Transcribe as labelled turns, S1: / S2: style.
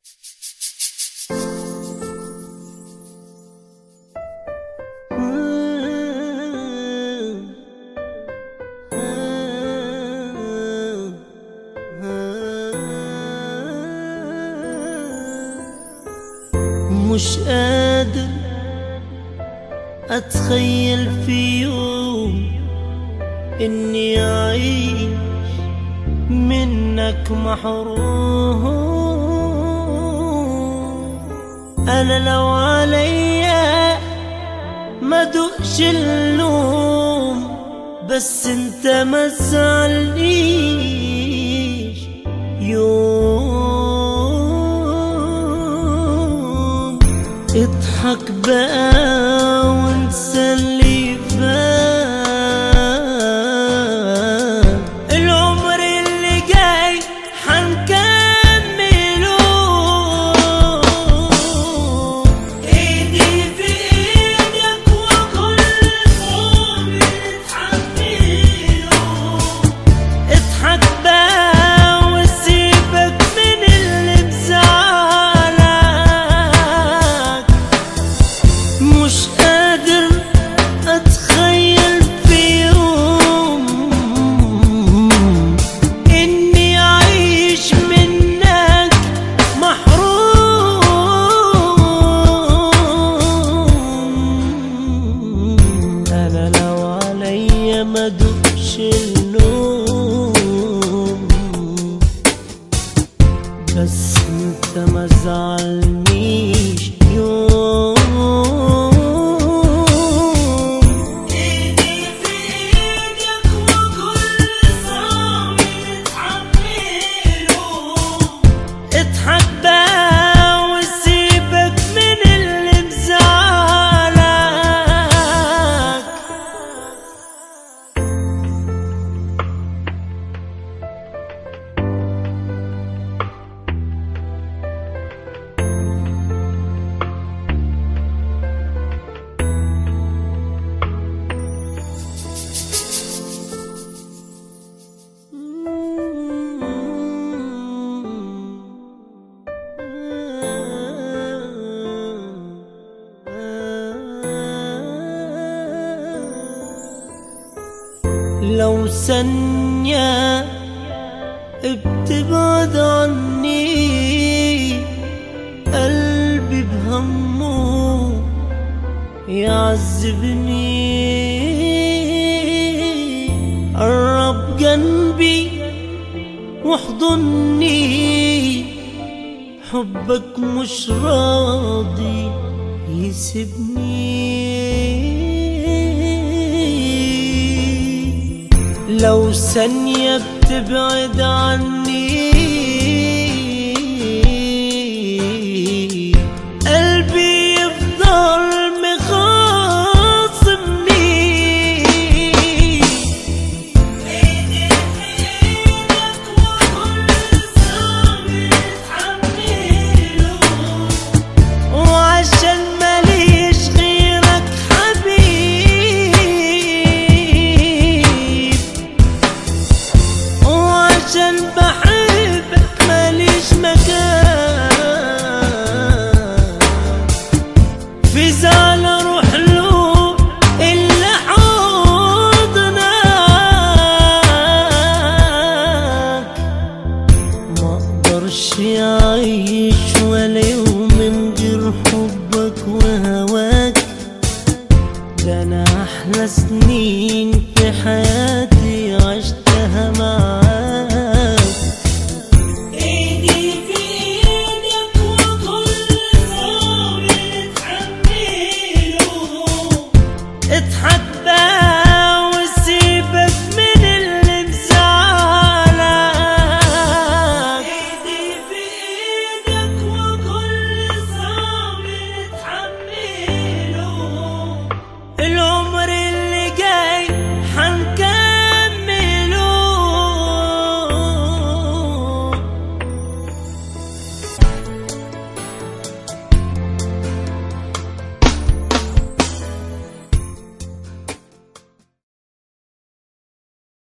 S1: مش قادر أتخيل في يوم إني أعيش منك محروم. أنا لو عليا ما دوقش اللوم، بس انت ما تزعلنيش يوم. اضحك بقى وانسى اللي فات، العمر اللي جاي حنكمله. ايدي في ايدك وكل صوم نتحمله. اضحك بقى وسيبك من اللي مزعلك. مش قادر اتخيل في يوم اني اعيش منك محروم. انا لو عليا ما دوقش اللوم، بس انت ما زعلنيش يوم. ايدي في ايدك وكل صوم نتحمله. اضحك بقى وسيبك من اللي مزعلك. لو ثانية بتبعد عني، قلبي بهمه يعذبني. قرب جنبي واحضني، حبك مش راضي يسيبني. لو ثانية بتبعد عني، قلبي يفضل مخاصمني. ايدي في ايدك وكل صوم نتحمله. وعشان ماليش غيرك حبيب، وعشان بحبك ماليش مكان في زعل اروح له الا حضنك. ما اقدرش اعيش ولا يوم من غير حبك وهواك. ده انا احلى سنين